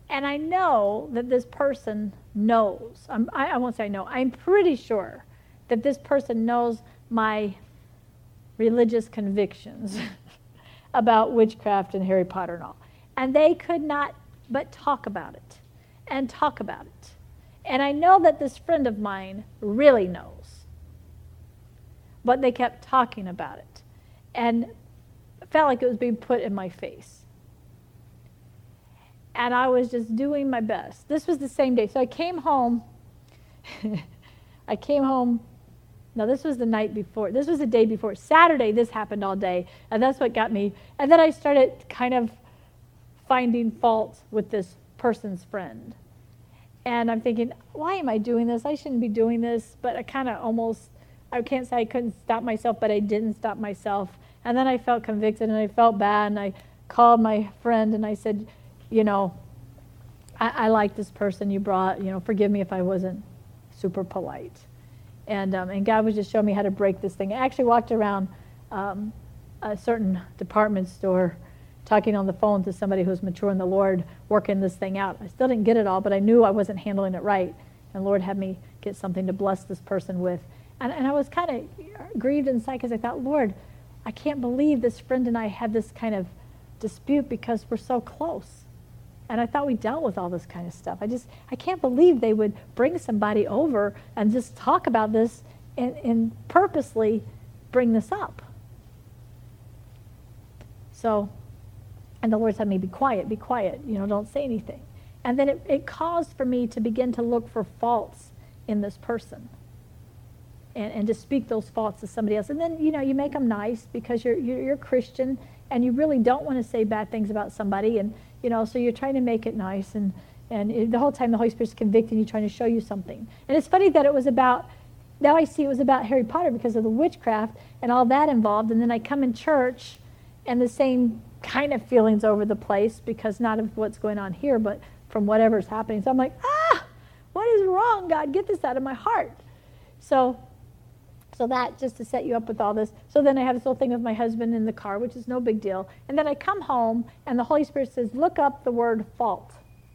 And I know that this person knows. I won't say I know. I'm pretty sure that this person knows my religious convictions about witchcraft and Harry Potter and all. And they could not but talk about it and talk about it. And I know that this friend of mine really knows. But they kept talking about it. And it felt like it was being put in my face. And I was just doing my best. This was the same day. So I came home. No, this was the night before. This was the day before. Saturday, this happened all day. And that's what got me. And then I started kind of finding fault with this person's friend. And I'm thinking, why am I doing this? I shouldn't be doing this. But I kind of almost, I can't say I couldn't stop myself, but I didn't stop myself. And then I felt convicted and I felt bad. And I called my friend and I said, you know, I like this person you brought, you know, forgive me if I wasn't super polite. And God was just showing me how to break this thing. I actually walked around a certain department store talking on the phone to somebody who's mature in the Lord, working this thing out. I still didn't get it all, but I knew I wasn't handling it right. And the Lord had me get something to bless this person with. And I was kind of grieved inside because I thought, Lord, I can't believe this friend and I had this kind of dispute because we're so close. And I thought we dealt with all this kind of stuff. I can't believe they would bring somebody over and just talk about this and purposely bring this up. So, and the Lord said me, be quiet, you know, don't say anything. And then it caused for me to begin to look for faults in this person and to speak those faults to somebody else. And then, you know, you make them nice because you're a Christian and you really don't want to say bad things about somebody. And, you know, so you're trying to make it nice. And the whole time the Holy Spirit's convicting you, trying to show you something. And it's funny that it was about, now I see it was about Harry Potter because of the witchcraft and all that involved. And then I come in church and the same kind of feelings over the place because not of what's going on here, but from whatever's happening. So I'm like, what is wrong, God? Get this out of my heart. So that, just to set you up with all this. So then I have this whole thing with my husband in the car, which is no big deal. And then I come home, and the Holy Spirit says, look up the word fault.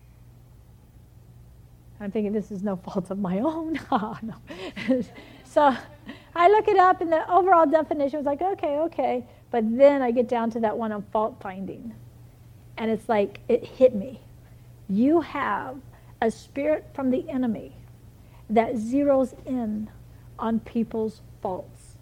I'm thinking, this is no fault of my own. No. So I look it up, and the overall definition was like, okay. But then I get down to that one on fault finding. And it's like, it hit me. You have a spirit from the enemy that zeroes in on people's faults.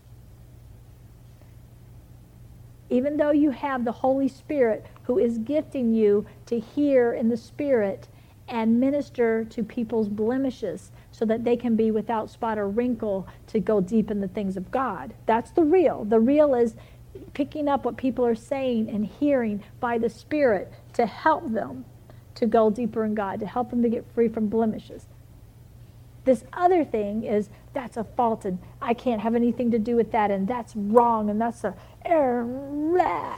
Even though you have the Holy Spirit who is gifting you to hear in the Spirit and minister to people's blemishes so that they can be without spot or wrinkle to go deep in the things of God. That's the real. The real is picking up what people are saying and hearing by the Spirit to help them to go deeper in God, to help them to get free from blemishes. This other thing is, that's a fault, and I can't have anything to do with that, and that's wrong, and that's a error.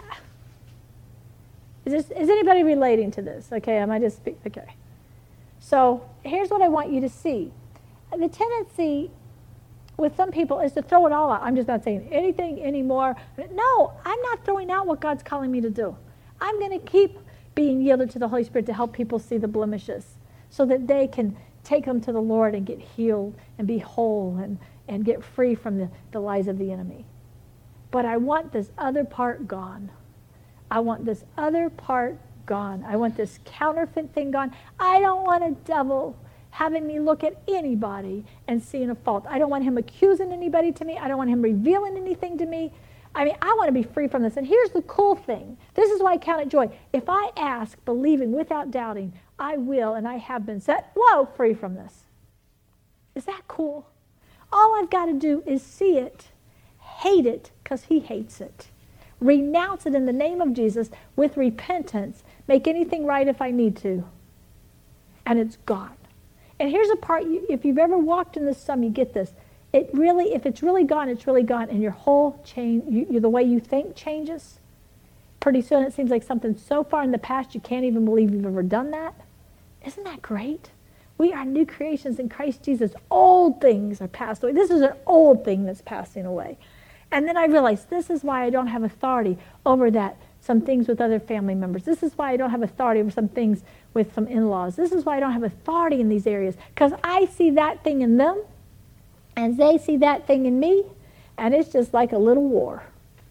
Is anybody relating to this? Okay, am I just okay. So here's what I want you to see. The tendency with some people is to throw it all out. I'm just not saying anything anymore. No, I'm not throwing out what God's calling me to do. I'm going to keep being yielded to the Holy Spirit to help people see the blemishes so that they can take them to the Lord and get healed and be whole and get free from the lies of the enemy. But I want this other part gone. I want this other part gone. I want this counterfeit thing gone. I don't want a devil having me look at anybody and seeing a fault. I don't want him accusing anybody to me. I don't want him revealing anything to me. I mean, I want to be free from this. And here's the cool thing. This is why I count it joy. If I ask, believing without doubting, I will, and I have been set, free from this. Is that cool? All I've got to do is see it, hate it, because he hates it. Renounce it in the name of Jesus with repentance. Make anything right if I need to. And it's gone. And here's a part, if you've ever walked in the sun, you get this. It really, if it's really gone, it's really gone. And your whole the way you think changes. Pretty soon it seems like something so far in the past you can't even believe you've ever done that. Isn't that great? We are new creations in Christ Jesus. Old things are passed away. This is an old thing that's passing away. And then I realized this is why I don't have authority over that some things with other family members. This is why I don't have authority over some things with some in-laws. This is why I don't have authority in these areas, because I see that thing in them, and they see that thing in me, and it's just like a little war.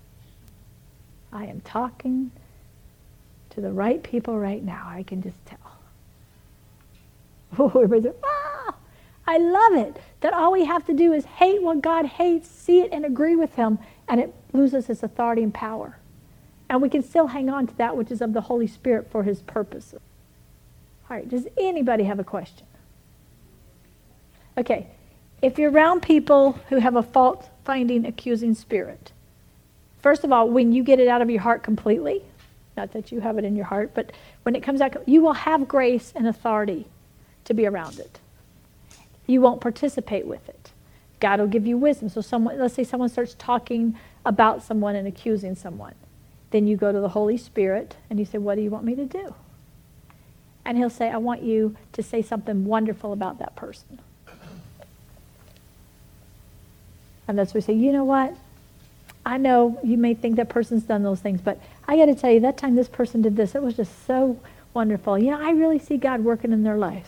I am talking to the right people right now. I can just tell. Oh, everybody's like, ah! I love it that all we have to do is hate what God hates, see it and agree with him, and it loses its authority and power. And we can still hang on to that which is of the Holy Spirit for his purposes. All right, does anybody have a question? Okay, if you're around people who have a fault-finding, accusing spirit, first of all, when you get it out of your heart completely, not that you have it in your heart, but when it comes out, you will have grace and authority to be around it. You won't participate with it. God will give you wisdom. So let's say someone starts talking about someone and accusing someone. Then you go to the Holy Spirit and you say, what do you want me to do? And he'll say, I want you to say something wonderful about that person. And that's where we say, you know what? I know you may think that person's done those things, but I got to tell you, that time this person did this, it was just so wonderful. You know, I really see God working in their lives.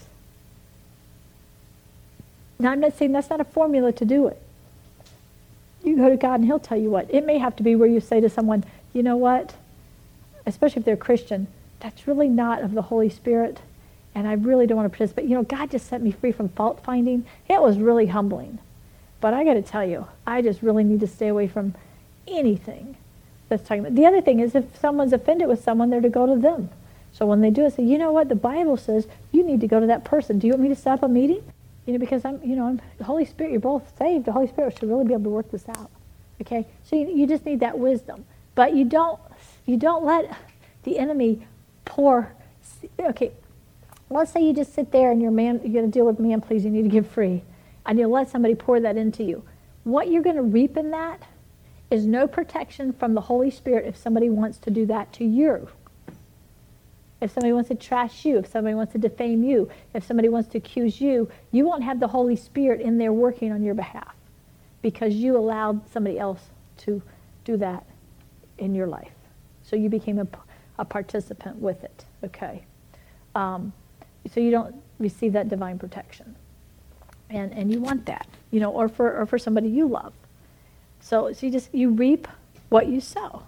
Now, I'm not saying that's not a formula to do it. You go to God and he'll tell you what. It may have to be where you say to someone, you know what, especially if they're Christian, that's really not of the Holy Spirit, and I really don't want to participate. You know, God just set me free from fault finding. It was really humbling. But I got to tell you, I just really need to stay away from anything that's talking about. The other thing is, if someone's offended with someone, they're to go to them. So when they do it, say, you know what, the Bible says you need to go to that person. Do you want me to set up a meeting? You know, because I'm the Holy Spirit, you're both saved. The Holy Spirit should really be able to work this out. Okay? So you just need that wisdom. But you don't let the enemy pour. Okay, let's say you just sit there and you're going to deal with man please, you need to give free. And you'll let somebody pour that into you. What you're going to reap in that is no protection from the Holy Spirit if somebody wants to do that to you. If somebody wants to trash you, if somebody wants to defame you, if somebody wants to accuse you, you won't have the Holy Spirit in there working on your behalf because you allowed somebody else to do that in your life. So you became a participant with it, okay? So you don't receive that divine protection. And you want that, you know, or for somebody you love. So you reap what you sow.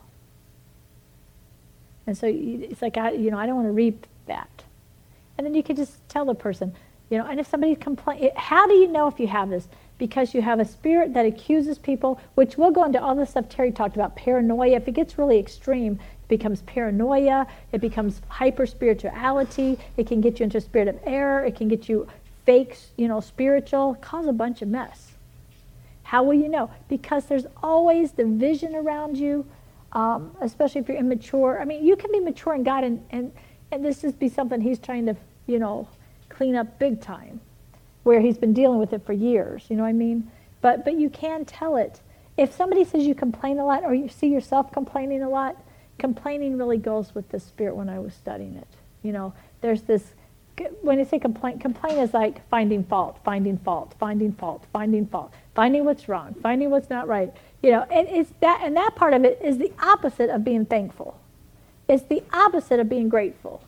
And so it's like, I don't want to reap that. And then you could just tell the person, you know, and if somebody complains, how do you know if you have this? Because you have a spirit that accuses people, which we'll go into all the stuff Terry talked about, paranoia. If it gets really extreme, it becomes paranoia, it becomes hyper-spirituality, it can get you into a spirit of error, it can get you fake, spiritual, cause a bunch of mess. How will you know? Because there's always division around you, especially if you're immature. I mean, you can be mature in God and this just be something he's trying to, clean up big time, where he's been dealing with it for years, you know what I mean? But you can tell it. If somebody says you complain a lot or you see yourself complaining a lot, complaining really goes with the spirit when I was studying it. There's this, when I say complain is like finding fault, finding what's wrong, finding what's not right. And it's that, and that part of it is the opposite of being thankful. It's the opposite of being grateful.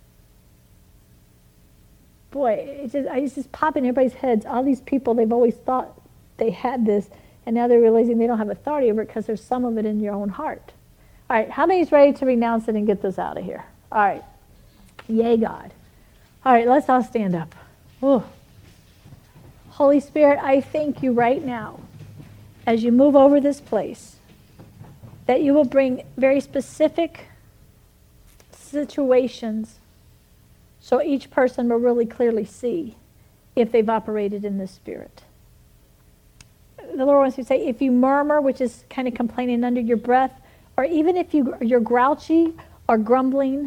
Boy, it's just popping in everybody's heads. All these people, they've always thought they had this, and now they're realizing they don't have authority over it because there's some of it in your own heart. All right, how many's ready to renounce it and get this out of here? All right. Yay, God. All right, let's all stand up. Ooh. Holy Spirit, I thank you right now as you move over this place that you will bring very specific situations so each person will really clearly see if they've operated in this spirit. The Lord wants to say, if you murmur, which is kind of complaining under your breath, or even if you're grouchy or grumbling,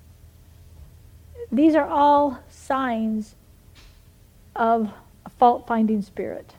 these are all signs of a fault-finding spirit.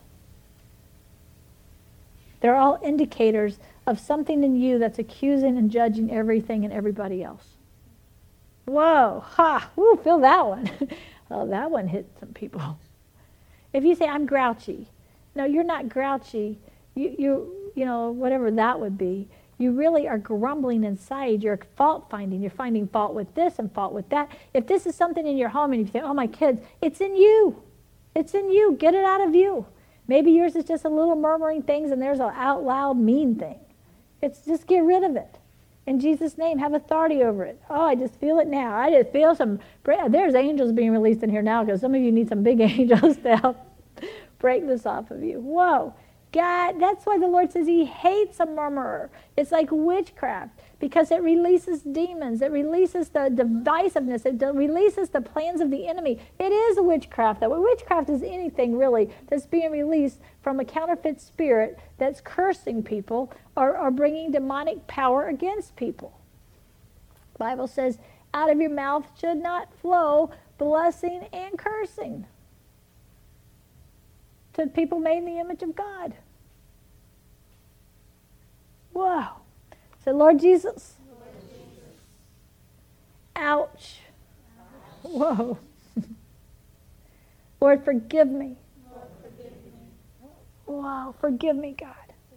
They're all indicators of something in you that's accusing and judging everything and everybody else. Whoa, ha, woo, feel that one. Oh, that one hit some people. If you say, I'm grouchy. No, you're not grouchy. You whatever that would be. You really are grumbling inside. You're fault finding. You're finding fault with this and fault with that. If this is something in your home and you think, oh, my kids, it's in you. It's in you. Get it out of you. Maybe yours is just a little murmuring things and there's an out loud mean thing. It's just get rid of it. In Jesus' name, have authority over it. Oh, I just feel it now. I just feel there's angels being released in here now because some of you need some big angels to help break this off of you. Whoa. God, that's why the Lord says he hates a murmurer. It's like witchcraft because it releases demons. It releases the divisiveness. It releases the plans of the enemy. It is a witchcraft. Witchcraft is anything really that's being released from a counterfeit spirit that's cursing people or bringing demonic power against people. The Bible says, out of your mouth should not flow blessing and cursing to people made in the image of God. Whoa. So, Lord Jesus. Ouch. Whoa. Lord, forgive me. Wow, forgive me, God,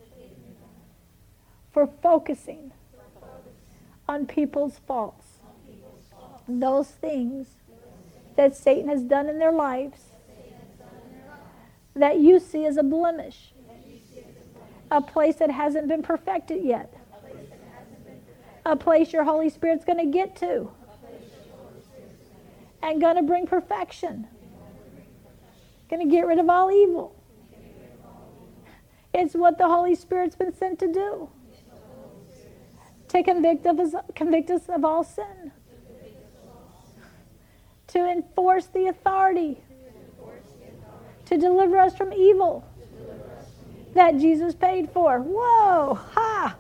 for focusing on people's faults. Those things that Satan has done in their lives that you see as a blemish, a place that hasn't been perfected yet, a place your Holy Spirit's going to get to and going to bring perfection, going to get rid of all evil. It's what the Holy Spirit's been sent to do, to convict us of all sin, to enforce the authority, to deliver us from evil that Jesus paid for. Whoa! Ha!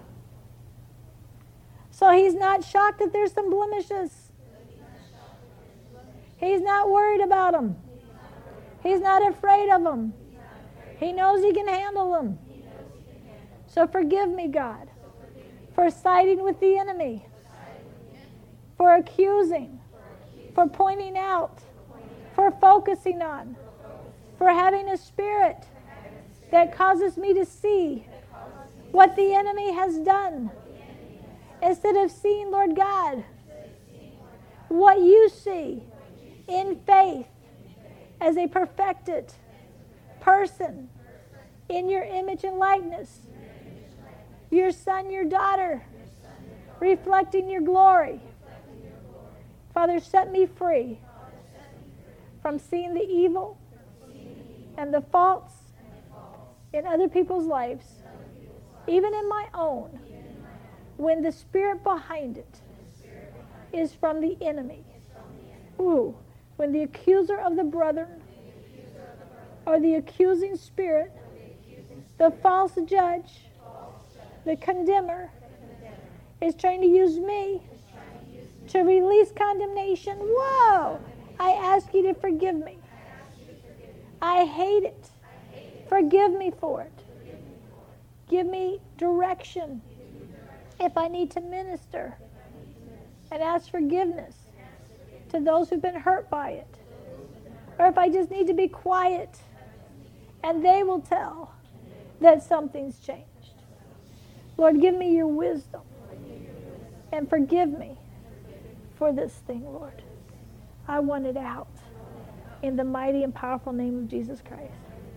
So he's not shocked that there's some blemishes. He's not worried about them. He's not afraid of them. He knows he can handle them. So forgive me, God, for siding with the enemy, for accusing, for pointing out, for focusing on, for having a spirit that causes me to see what the enemy has done instead of seeing, Lord God, what you see in faith as a perfected person in your image and likeness, your son, your daughter, reflecting your glory. Father, set me free from seeing the evil and the faults in other people's lives, even in my own, when the spirit behind it is from the enemy. Ooh, when the accuser of the brethren or the accusing spirit, the false judge, the condemner, is trying to use me to release condemnation. Whoa! I ask you to forgive me. I hate it. Forgive me for it. Give me direction if I need to minister and ask forgiveness to those who've been hurt by it. Or if I just need to be quiet and they will tell that something's changed. Lord, give me your wisdom and forgive me for this thing, Lord. I want it out in the mighty and powerful name of Jesus Christ.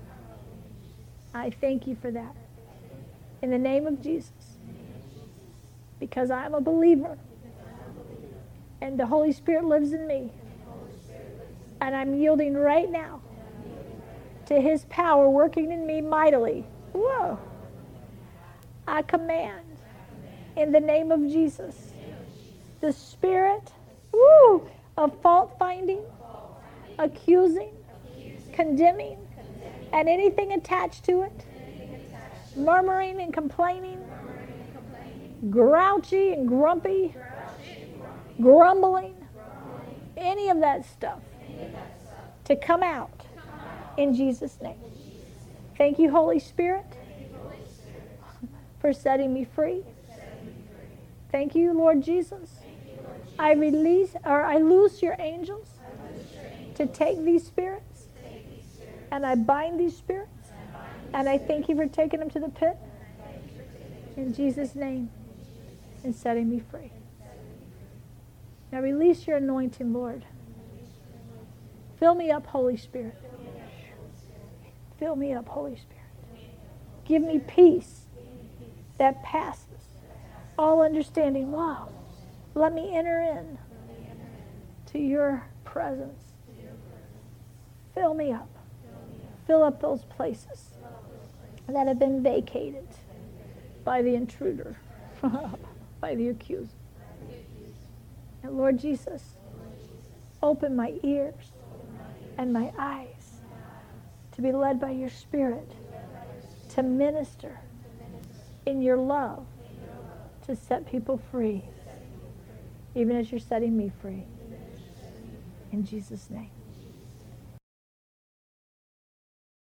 I thank you for that. In the name of Jesus. Because I'm a believer. And the Holy Spirit lives in me. And I'm yielding right now to his power working in me mightily. Whoa. I command in the name of Jesus the spirit of fault finding, accusing, condemning, and anything attached to it, murmuring and complaining, grouchy and grumpy, grumbling, any of that stuff to come out in Jesus' name. Thank you, Holy Spirit, for setting me free. Thank you, Lord Jesus. I loose your angels to take these spirits, and I bind these spirits, and I thank you for taking them to the pit. In Jesus' name, and setting me free. Now release your anointing, Lord. Fill me up, Holy Spirit. Fill me up, Holy Spirit. Give me peace that passes all understanding. Wow. Let me enter in to your presence. Fill me up. Fill up those places that have been vacated by the intruder, by the accuser. And Lord Jesus, open my ears and my eyes to be led by your Spirit, to minister in your love, to set people free, even as you're setting me free. In Jesus' name.